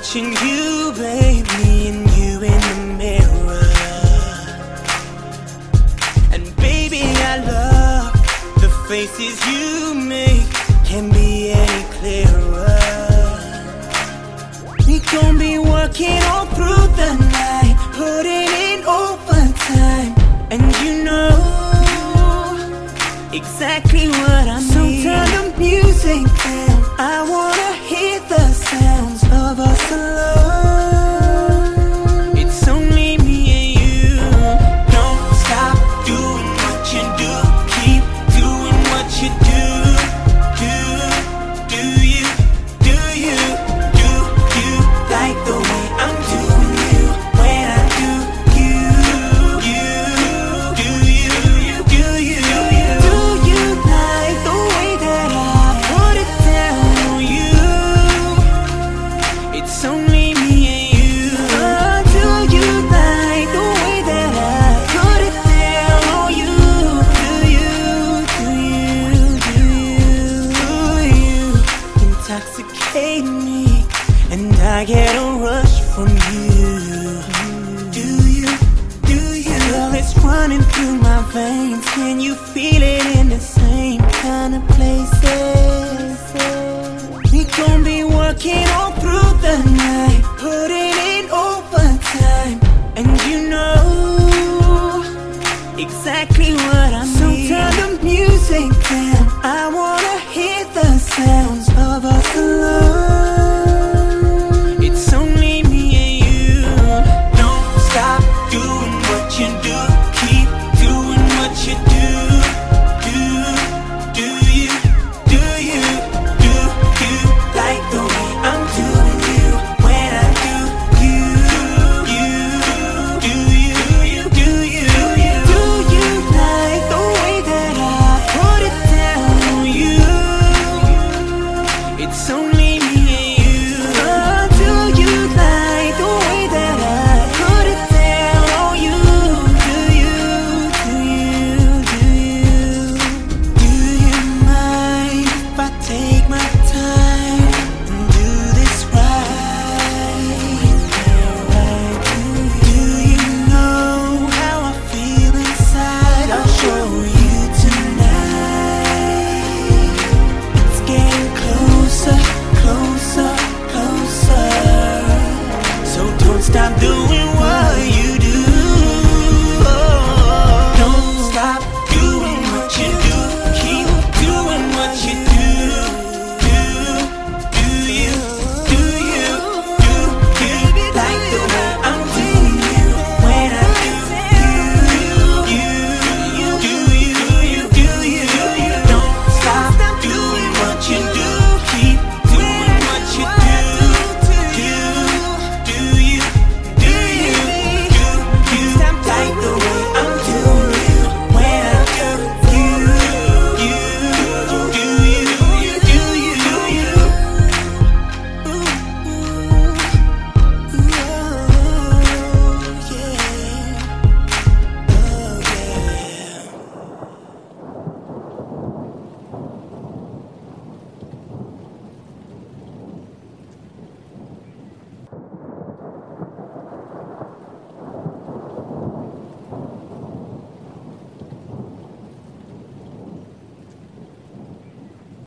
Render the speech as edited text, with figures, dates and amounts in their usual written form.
watching you, baby, and you in the mirror. And baby, I love the faces you make, can't be any clearer. We gon' be working all through the night, putting in overtime, and you know exactly what I need. So turn the music down, I wanna hear the sounds of us alone. It's only me and you. Don't stop doing what you do, keep doing what you do. Do you like the way I'm doing you when I do you? Do you like the way that I put it down on you? It's only me and you. Do you like the way that I put it down on you? Do you intoxicate me, and I get a rush from you? Do you? Girl, it's running through my veins. Can you feel it in the same kind of places? We gon' be working all through the night, putting